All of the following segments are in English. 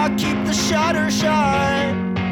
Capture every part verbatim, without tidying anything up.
I keep the shutter shut.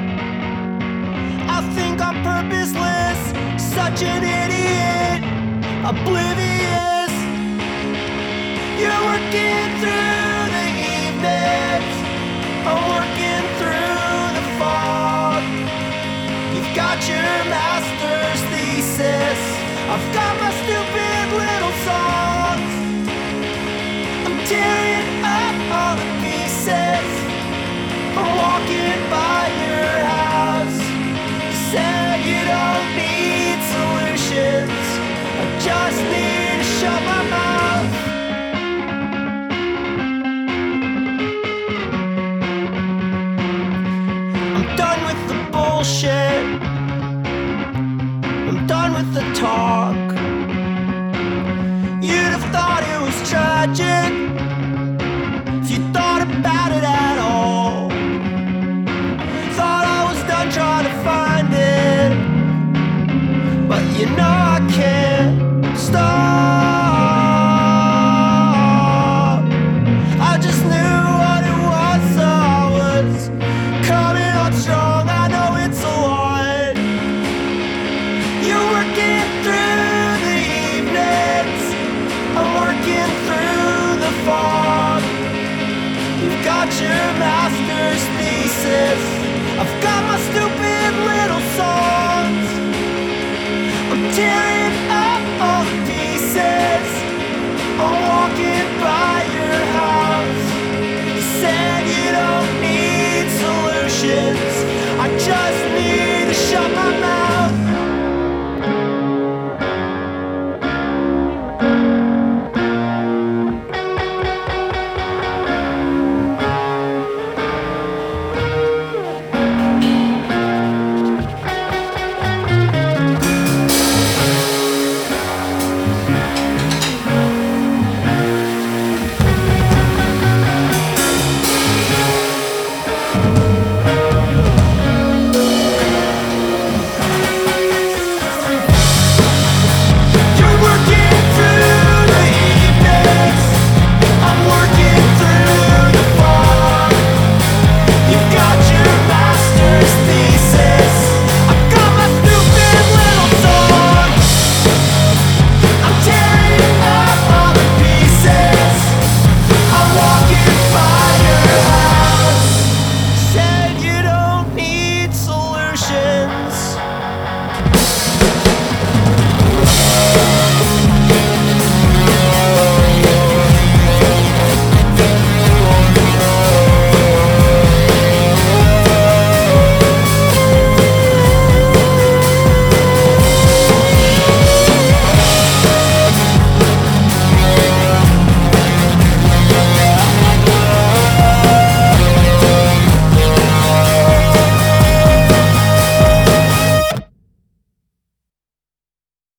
I think I'm purposeless, such an idiot, oblivious. You're working through the evenings, I'm working through the fog. You've got your master's thesis, I've got my stupid little songs. I'm tearing up all the pieces, I'm walking by your house. You said you don't need solutions, I just need to shut my mouth. I'm done with the bullshit, I'm done with the talk. You'd have thought it was tragic if you thought about it at all. Thought I was done trying to find it, but you know I can't stop.